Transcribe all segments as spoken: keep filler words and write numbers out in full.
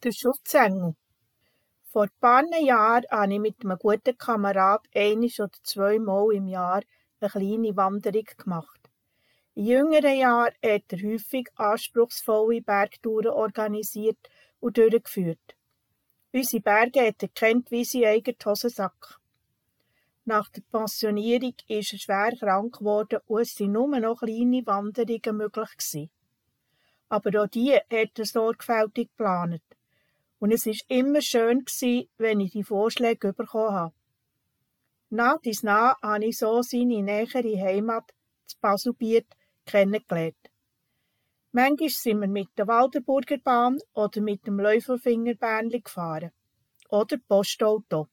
Der Schutzengel. Vor ein paar Jahren habe ich mit einem guten Kamerad einisch oder zweimal im Jahr eine kleine Wanderung gemacht. In jüngeren Jahren hat er häufig anspruchsvolle Bergtouren organisiert und durchgeführt. Unsere Berge hat er kennt wie sein eigener Hosensack. Nach der Pensionierung ist er schwer krank geworden und es waren nur noch kleine Wanderungen möglich gewesen. Aber auch die hat er sorgfältig geplant. Und es war immer schön, wenn ich die Vorschläge bekommen habe. Nach dies nach habe ich so seine nähere Heimat, das Baselbiet, kennengelernt. Manchmal sind wir mit der Waldenburger Bahn oder mit dem Läufelfingerbähnli gefahren. Oder Postauto.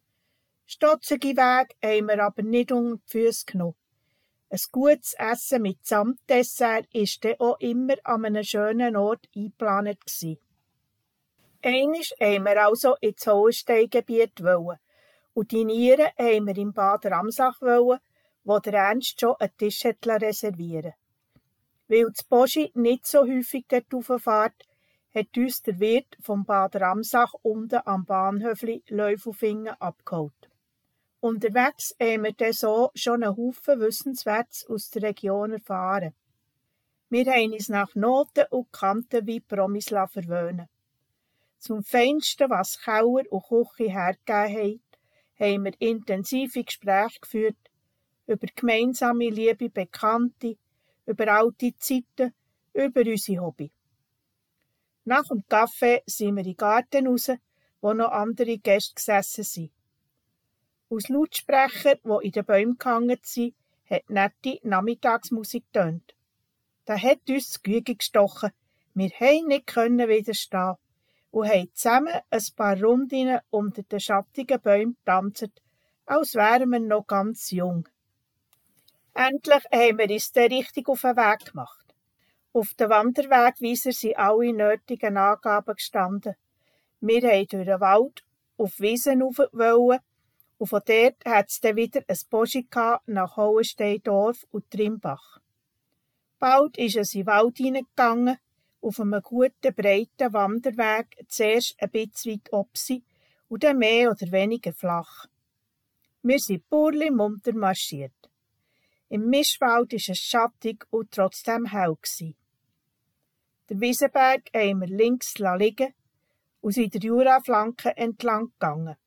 Stotzige Wege haben wir aber nicht unter die Füsse genommen. Ein gutes Essen mit Samtdessert war dann auch immer an einem schönen Ort eingeplant gewesen. Einmal wollten wir also ins Hohensteingebiet und dinieren wollten wir im Bad Ramsach, wo der Ernst schon einen Tisch reservieren liess. Weil das Boschi nicht so häufig dort rauffährt, hat uns der Wirt vom Bad Ramsach unten am Bahnhöfli Läufelfingen abgeholt. Unterwegs haben wir dann so schon einen Haufen Wissenswertes aus der Region erfahren. Wir haben uns nach Noten und Kanten wie Promis verwöhnen. Zum Feinsten, was Keller und Küche hergegeben haben, haben wir intensive Gespräche geführt über gemeinsame liebe Bekannte, über alte Zeiten, über unsere Hobby. Nach dem Kaffee sind wir in den Garten raus, wo noch andere Gäste gesessen sind. Aus Lautsprechern, die in den Bäumen gehangen sind, hat nette Nachmittagsmusik getönt. Da hat uns das Gehege gestochen. Wir konnten nicht widerstehen und haben zusammen ein paar Rundinnen unter den schattigen Bäumen getanzt, als wären wir noch ganz jung. Endlich haben wir uns dann richtig auf den Weg gemacht. Auf den Wanderwegweiser sind alle nötigen Angaben gestanden. Wir wollten durch den Wald auf Wiesen wollen, und von dort hat es dann wieder ein Boschi nach Hohensteindorf und Trimbach. Bald ist es in den Wald hineingegangen, auf einem guten, breiten Wanderweg, zuerst ein bisschen weit obsi und dann mehr oder weniger flach. Wir sind purli munter marschiert. Im Mischwald war es schattig und trotzdem hell gewesen. Den Wiesenberg haben wir links liegen und sind der Juraflanke entlang gegangen.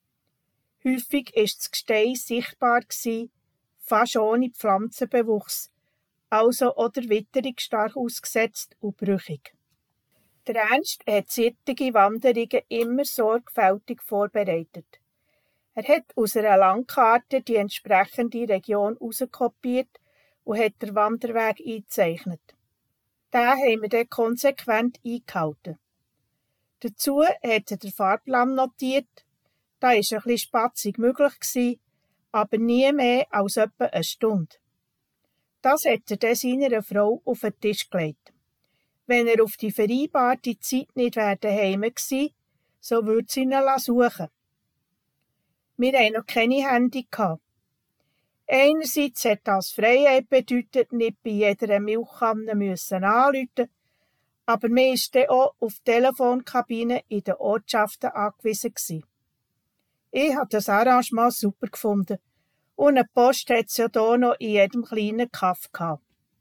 Häufig war das Gestein sichtbar, fast ohne Pflanzenbewuchs, also oder Witterung stark ausgesetzt und brüchig. Der Ernst hat solche Wanderungen immer sorgfältig vorbereitet. Er hat aus einer Landkarte die entsprechende Region herauskopiert und hat den Wanderweg eingezeichnet. Den haben wir dann konsequent eingehalten. Dazu hat er den Fahrplan notiert. Da war ein bisschen spatzig möglich, aber nie mehr als etwa eine Stunde. Das hat er dann seiner Frau auf den Tisch gelegt. Wenn er auf die vereinbarte Zeit nicht daheim gewesen, so würde sie ihn suchen. Wir hatten noch keine Handy. Einerseits hat das Freiheit bedeutet, nicht bei jeder Milchkanne anrufen müssen, aber wir waren dann auch auf die Telefonkabinen in den Ortschaften angewiesen gewesen. Ich habe das Arrangement super gefunden. Und eine Post hat es ja hier noch in jedem kleinen Kaff gehabt.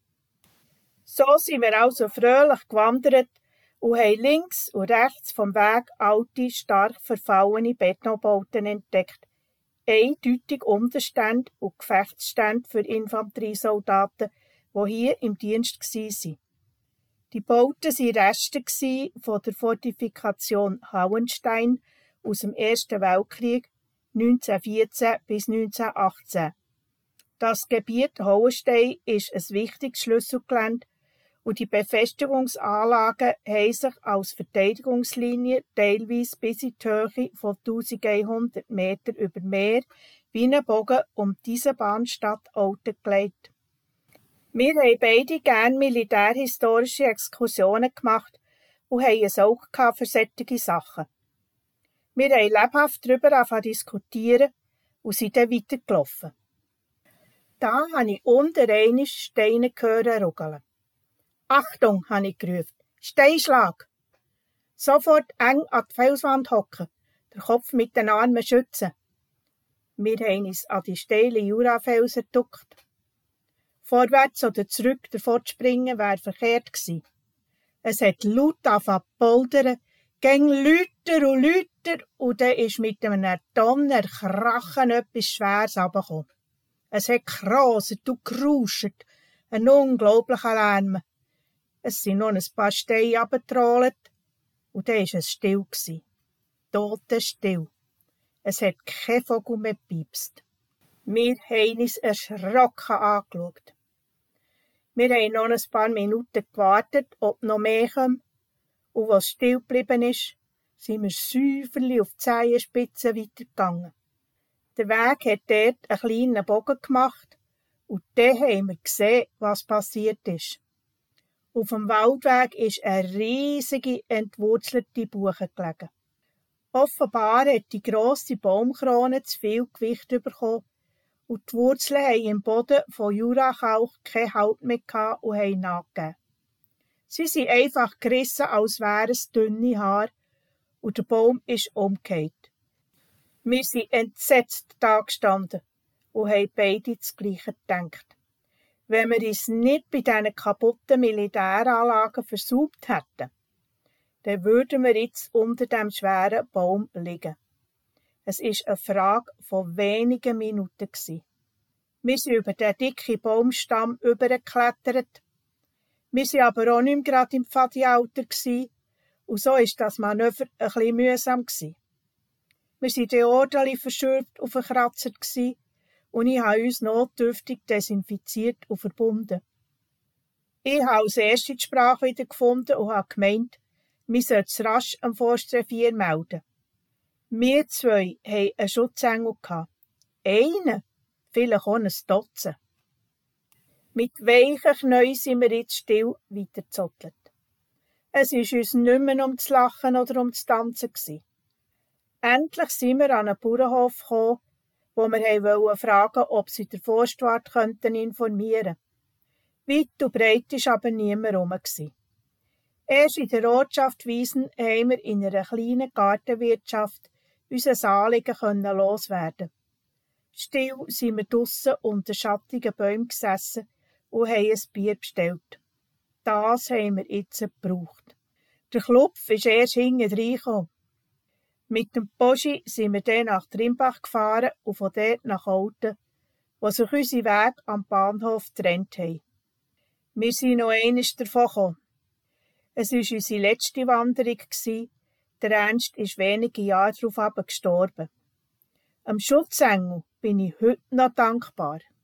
So sind wir also fröhlich gewandert und haben links und rechts vom Weg alte, stark verfallene Betonbauten entdeckt. Eindeutig Unterstände und Gefechtsstände für Infanteriesoldaten, die hier im Dienst waren. Die Bauten waren Reste von der Fortifikation Hauenstein aus dem Ersten Weltkrieg neunzehnhundertvierzehn bis neunzehnhundertachtzehn. Das Gebiet Hauenstein ist ein wichtiges Schlüsselgelände und die Befestigungsanlagen haben sich als Verteidigungslinie teilweise bis in die Höhe von eintausendeinhundert Meter über Meer wie ein Bogen um diese Bahnstadt Olten gelegt. Wir haben beide gerne militärhistorische Exkursionen gemacht und haben ein Auge für solche Sachen. Wir haben lebhaft darüber diskutieren und sind dann weitergelaufen. Da habe ich unten einmal Steine hören ruckeln. «Achtung!» habe ich gerufen. «Steinschlag!» Sofort eng an die Felswand hocken, den Kopf mit den Armen schützen. Wir haben uns an die steilen Jurafelsen geduckt. Vorwärts oder zurück davor zu springen, wäre verkehrt gewesen. Es hat laut angefangen zu poldern, ging lauter und lauter, und dann ist mit einem Donnerkrachen etwas Schweres runtergekommen. Es hat gekroset und gerauscht, ein unglaublicher Lärm. Es sind noch ein paar Steine runtergetrollt, und dann war es still gewesen. Totenstill. Es hat kein Vogel mehr gepiepst. Wir haben uns erschrocken angeschaut. Wir haben noch ein paar Minuten gewartet, ob noch mehr kommt, und als es still geblieben ist, sind wir säuferlich auf die Zehenspitze weitergegangen. Der Weg hat dort einen kleinen Bogen gemacht, und dann haben wir gesehen, was passiert ist. Auf dem Waldweg ist eine riesige, entwurzelte Buche gelegen. Offenbar hat die grosse Baumkrone zu viel Gewicht bekommen, und die Wurzeln haben im Boden von Jurakalk keinen Halt mehr gehabt und haben nachgegeben. Sie sind einfach gerissen, als wären es dünne Haare, und der Baum ist umgekehrt. Wir sind entsetzt dagestanden und haben beide das Gleiche gedacht. Wenn wir uns nicht bei diesen kaputten Militäranlagen versaubt hätten, dann würden wir jetzt unter dem schweren Baum liegen. Es war eine Frage von wenigen Minuten. Wir sind über den dicken Baumstamm übergeklettert. Wir waren aber auch nicht mehr gerade im Pfadialter, und so war das Manöver ein bisschen mühsam. Wir waren dann ordentlich verschürbt und verkratzt, und ich habe uns notdürftig desinfiziert und verbunden. Ich habe als erste die Sprache wieder gefunden und habe gemeint, wir sollten es rasch am Forstrevier melden. Wir zwei hatten einen Schutzengel. Einen, vielleicht auch ein Dutzend. Mit weichen Knien sind wir jetzt still weitergezottelt. Es war uns nicht mehr um zu lachen oder um zu tanzen. Endlich sind wir an einen Bauernhof gekommen, wo wir fragen wollten, ob sie den Forstwart informieren könnten. Weit und breit war aber niemand herum. Erst in der Ortschaft Wiesen haben wir in einer kleinen Gartenwirtschaft unser Anliegen loswerden. Still sind wir draussen unter schattigen Bäumen gesessen und haben ein Bier bestellt. Das haben wir jetzt gebraucht. Der Klopf ist erst hinten reingekommen. Mit dem Poschi sind wir dann nach Trimbach gefahren und von dort nach Olten, wo sich unsere Wege am Bahnhof getrennt haben. Wir sind noch einmal davon gekommen. Es war unsere letzte Wanderung. Der Ernst ist wenige Jahre darauf gestorben. Am Schutzengel bin ich heute noch dankbar.